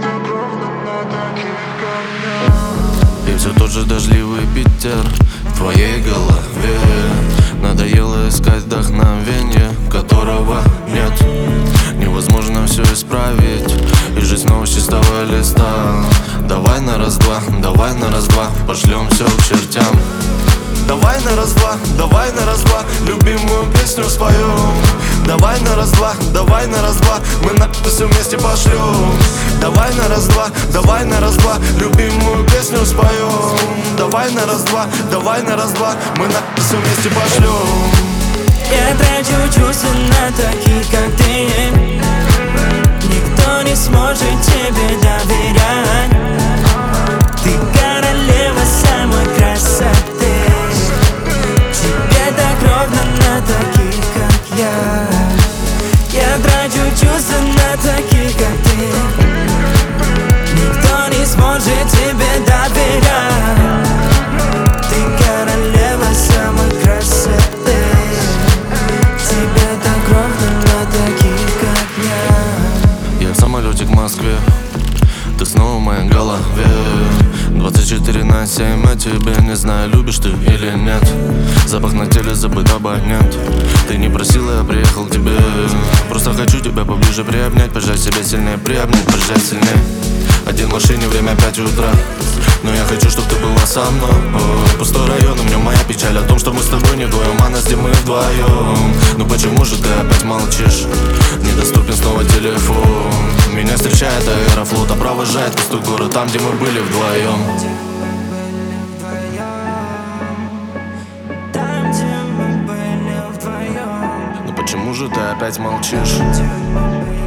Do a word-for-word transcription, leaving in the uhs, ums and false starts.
И все тот же дождливый Питер в твоей голове. Надоело искать вдохновение, которого нет. Невозможно все исправить, и жизнь снова с чистого листа. Давай на раз-два, давай на раз-два, пошлем все к чертям. Давай на раз-два, давай на раз-два, любимую песню споем. Давай на раз-два, давай на раз-два, мы на все вместе пошлем. Давай на раз-два, давай на раз-два, любимую песню споем. Давай на раз-два, давай на раз-два, мы на все вместе пошлем. Я трачу чувства на таких, как ты. Никто не сможет тебе доверять. Ты королева самой красоты. Тебе так ровно на таких, как я. Я трачу чувства на таких, как ты. Никто не сможет тебе доверять. Ты королева самой красоты. Тебе так ровно на таких, как я. Я в самолете к Москве, ты снова в моей голове. Двадцать четыре на семь, а тебе не знаю, любишь ты или нет. Запах на теле, забыт абонент. Ты не просила, я приехал к тебе. Просто хочу тебя поближе приобнять, пожать себя сильнее, приобнять, пожать сильнее. Один в машине, время пять утра, но я хочу, чтобы ты была со мной. О, пустой район, у меня моя печаль о том, что мы с тобой не вдвоем, а нас, где мы вдвоем. Ну почему же ты опять молчишь? Недоступен снова телефон. Меня встречает аэрофлот, а провожает пустой город, там, где мы были вдвоем. Там, где мы были вдвоем. Ну почему же ты опять молчишь?